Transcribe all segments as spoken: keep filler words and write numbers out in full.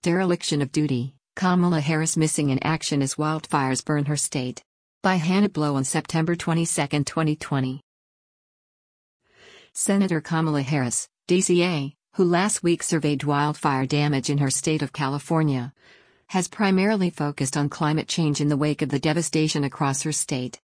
Dereliction of Duty, Kamala Harris Missing in Action as Wildfires Burn Her State. By Hannah Blow on September twenty-second, twenty twenty. Senator Kamala Harris, D C A, who last week surveyed wildfire damage in her state of California, has primarily focused on climate change in the wake of the devastation across her state.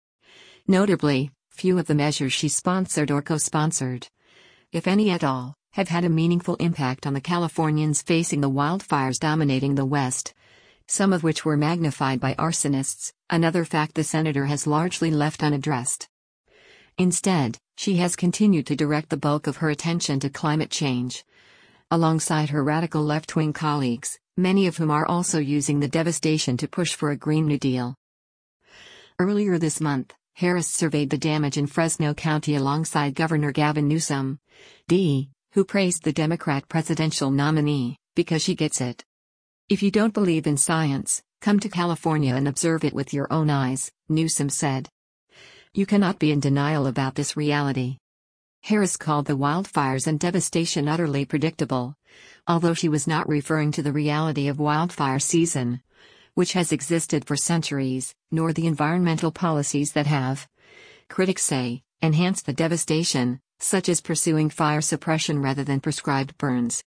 Notably, few of the measures she sponsored or co-sponsored, if any at all, have had a meaningful impact on the Californians facing the wildfires dominating the West, some of which were magnified by arsonists, another fact the senator has largely left unaddressed. Instead, she has continued to direct the bulk of her attention to climate change, alongside her radical left-wing colleagues, many of whom are also using the devastation to push for a Green New Deal. Earlier this month, Harris surveyed the damage in Fresno County alongside Governor Gavin Newsom, D, who praised the Democrat presidential nominee, because she gets it. "If you don't believe in science, come to California and observe it with your own eyes," Newsom said. "You cannot be in denial about this reality." Harris called the wildfires and devastation utterly predictable, although she was not referring to the reality of wildfire season, which has existed for centuries, nor the environmental policies that have, critics say, enhanced the devastation, such as pursuing fire suppression rather than prescribed burns.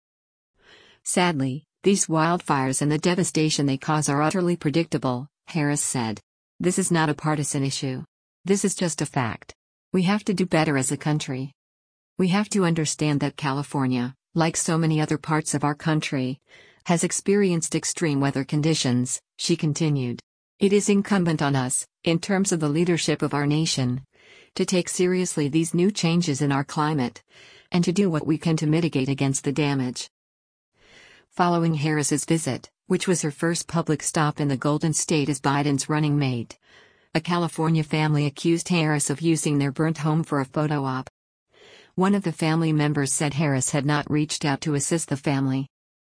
"Sadly, these wildfires and the devastation they cause are utterly predictable," Harris said. "This is not a partisan issue. This is just a fact. We have to do better as a country. We have to understand that California, like so many other parts of our country, has experienced extreme weather conditions," she continued. "It is incumbent on us, in terms of the leadership of our nation, to take seriously these new changes in our climate, and to do what we can to mitigate against the damage." Following Harris's visit, which was her first public stop in the Golden State as Biden's running mate, a California family accused Harris of using their burnt home for a photo op. One of the family members said Harris had not reached out to assist the family.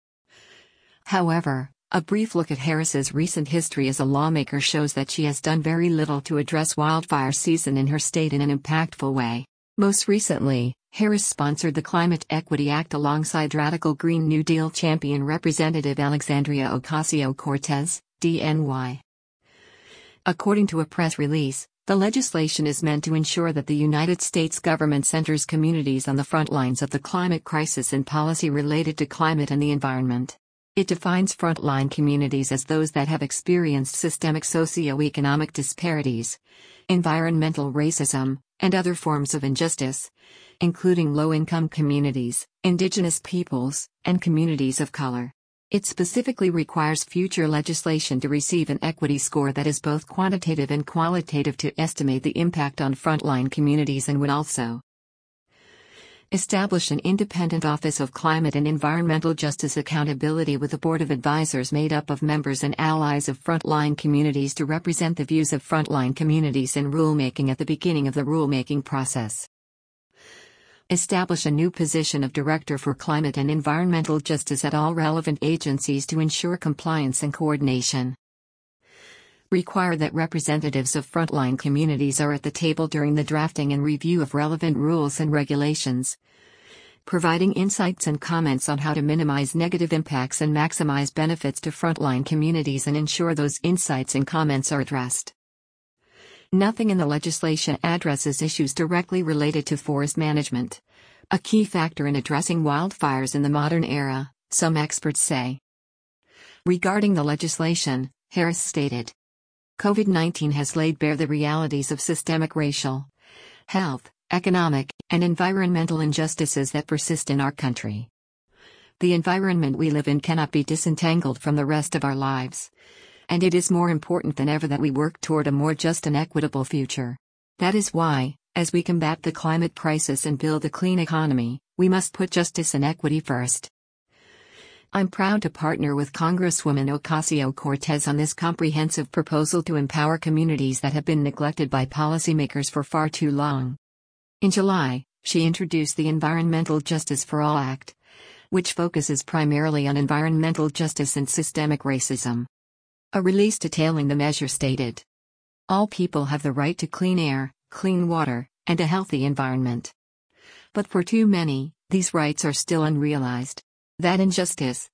However, a brief look at Harris's recent history as a lawmaker shows that she has done very little to address wildfire season in her state in an impactful way. Most recently, Harris sponsored the Climate Equity Act alongside radical Green New Deal champion Representative Alexandria Ocasio-Cortez, D N Y. According to a press release, the legislation is meant to ensure that the United States government centers communities on the front lines of the climate crisis and policy related to climate and the environment. It defines frontline communities as those that have experienced systemic socioeconomic disparities, environmental racism, and other forms of injustice, including low-income communities, indigenous peoples, and communities of color. It specifically requires future legislation to receive an equity score that is both quantitative and qualitative to estimate the impact on frontline communities, and would also establish an independent Office of Climate and Environmental Justice Accountability with a board of advisors made up of members and allies of frontline communities to represent the views of frontline communities in rulemaking at the beginning of the rulemaking process. Establish a new position of Director for Climate and Environmental Justice at all relevant agencies to ensure compliance and coordination. Require that representatives of frontline communities are at the table during the drafting and review of relevant rules and regulations, providing insights and comments on how to minimize negative impacts and maximize benefits to frontline communities and ensure those insights and comments are addressed. Nothing in the legislation addresses issues directly related to forest management, a key factor in addressing wildfires in the modern era, some experts say. Regarding the legislation, Harris stated, COVID nineteen has laid bare the realities of systemic racial, health, economic, and environmental injustices that persist in our country. The environment we live in cannot be disentangled from the rest of our lives, and it is more important than ever that we work toward a more just and equitable future. That is why, as we combat the climate crisis and build a clean economy, we must put justice and equity first. I'm proud to partner with Congresswoman Ocasio-Cortez on this comprehensive proposal to empower communities that have been neglected by policymakers for far too long. In July, she introduced the Environmental Justice for All Act, which focuses primarily on environmental justice and systemic racism. A release detailing the measure stated, "All people have the right to clean air, clean water, and a healthy environment. But for too many, these rights are still unrealized. That injustice,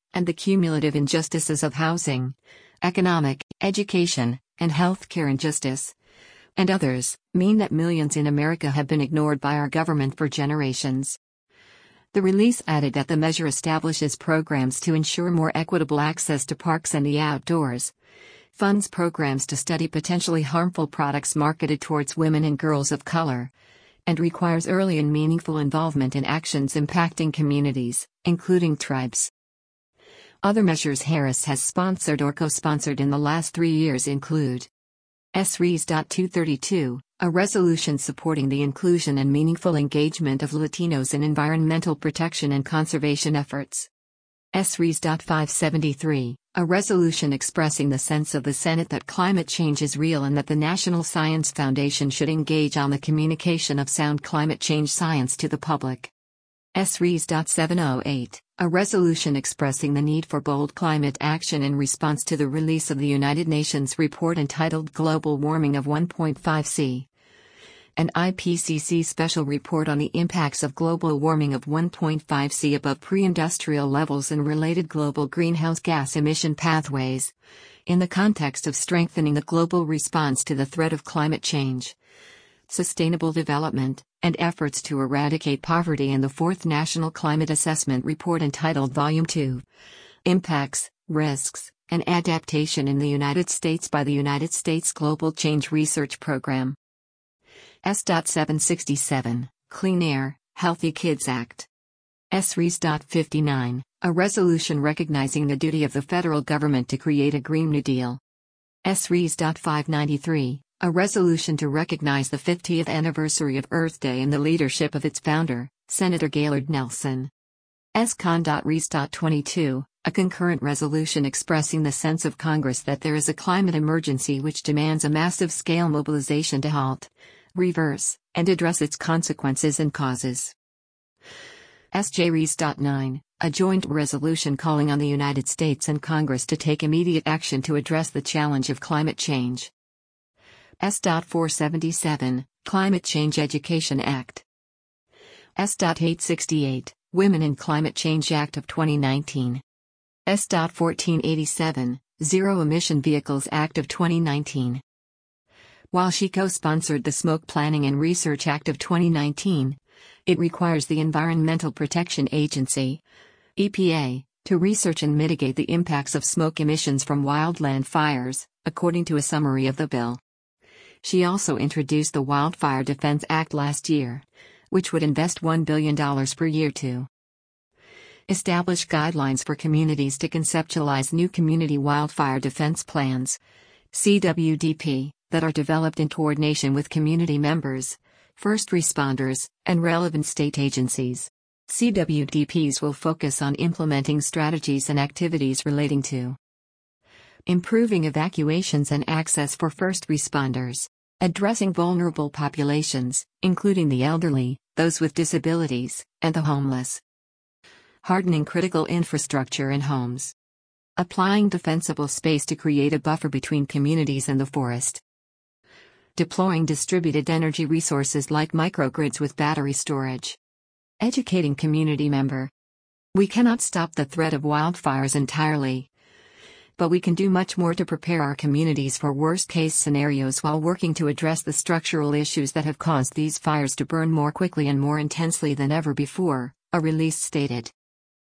and the cumulative injustices of housing, economic, education, and healthcare injustice, and others, mean that millions in America have been ignored by our government for generations. The release added that the measure establishes programs to ensure more equitable access to parks and the outdoors, funds programs to study potentially harmful products marketed towards women and girls of color, and requires early and meaningful involvement in actions impacting communities, including tribes. Other measures Harris has sponsored or co-sponsored in the last three years include S R E S two thirty-two, a resolution supporting the inclusion and meaningful engagement of Latinos in environmental protection and conservation efforts. S R E S five seventy-three, a resolution expressing the sense of the Senate that climate change is real and that the National Science Foundation should engage on the communication of sound climate change science to the public. S R E S seven oh eight, a resolution expressing the need for bold climate action in response to the release of the United Nations report entitled Global Warming of one point five C. An I P C C special report on the impacts of global warming of one point five C above pre-industrial levels and related global greenhouse gas emission pathways, in the context of strengthening the global response to the threat of climate change, sustainable development, and efforts to eradicate poverty, and the fourth National Climate Assessment Report entitled Volume two, Impacts, Risks, and Adaptation in the United States by the United States Global Change Research Program. S seven sixty-seven, Clean Air, Healthy Kids Act. S R E S fifty-nine, a resolution recognizing the duty of the federal government to create a Green New Deal. S R E S five ninety-three, a resolution to recognize the fiftieth anniversary of Earth Day and the leadership of its founder, Senator Gaylord Nelson. S C O N R E S twenty-two, a concurrent resolution expressing the sense of Congress that there is a climate emergency which demands a massive-scale mobilization to halt, reverse, and address its consequences and causes. S J R E S nine, a joint resolution calling on the United States and Congress to take immediate action to address the challenge of climate change. S four seventy-seven, Climate Change Education Act. S eight sixty-eight, Women in Climate Change Act of twenty nineteen. S fourteen eighty-seven, Zero Emission Vehicles Act of twenty nineteen. While she co-sponsored the Smoke Planning and Research Act of twenty nineteen, it requires the Environmental Protection Agency, E P A, to research and mitigate the impacts of smoke emissions from wildland fires, according to a summary of the bill. She also introduced the Wildfire Defense Act last year, which would invest one billion dollars per year to establish guidelines for communities to conceptualize new community wildfire defense plans, C W D P, that are developed in coordination with community members, first responders, and relevant state agencies. C W D Ps will focus on implementing strategies and activities relating to improving evacuations and access for first responders, addressing vulnerable populations, including the elderly, those with disabilities, and the homeless, hardening critical infrastructure and homes, applying defensible space to create a buffer between communities and the forest, deploying distributed energy resources like microgrids with battery storage, educating community member. We cannot stop the threat of wildfires entirely, but we can do much more to prepare our communities for worst-case scenarios while working to address the structural issues that have caused these fires to burn more quickly and more intensely than ever before, a release stated.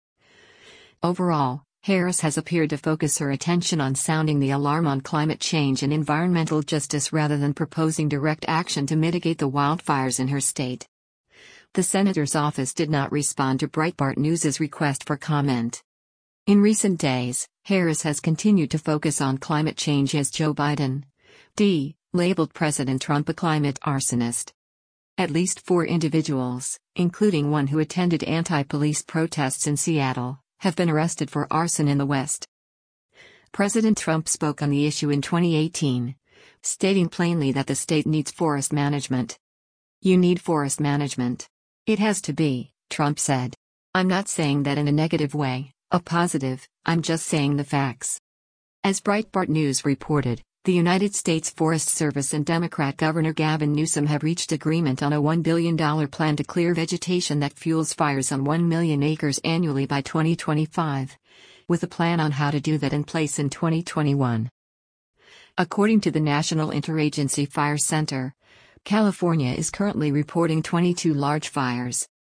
Overall, Harris has appeared to focus her attention on sounding the alarm on climate change and environmental justice rather than proposing direct action to mitigate the wildfires in her state. The senator's office did not respond to Breitbart News's request for comment. In recent days, Harris has continued to focus on climate change as Joe Biden, D, labeled President Trump a climate arsonist. At least four individuals, including one who attended anti-police protests in Seattle, have been arrested for arson in the West. President Trump spoke on the issue in twenty eighteen, stating plainly that the state needs forest management. You need forest management. It has to be, Trump said. I'm not saying that in a negative way, a positive, I'm just saying the facts. As Breitbart News reported, the United States Forest Service and Democrat Governor Gavin Newsom have reached agreement on a one billion dollars plan to clear vegetation that fuels fires on one million acres annually by twenty twenty-five, with a plan on how to do that in place in twenty twenty-one. According to the National Interagency Fire Center, California is currently reporting twenty-two large fires,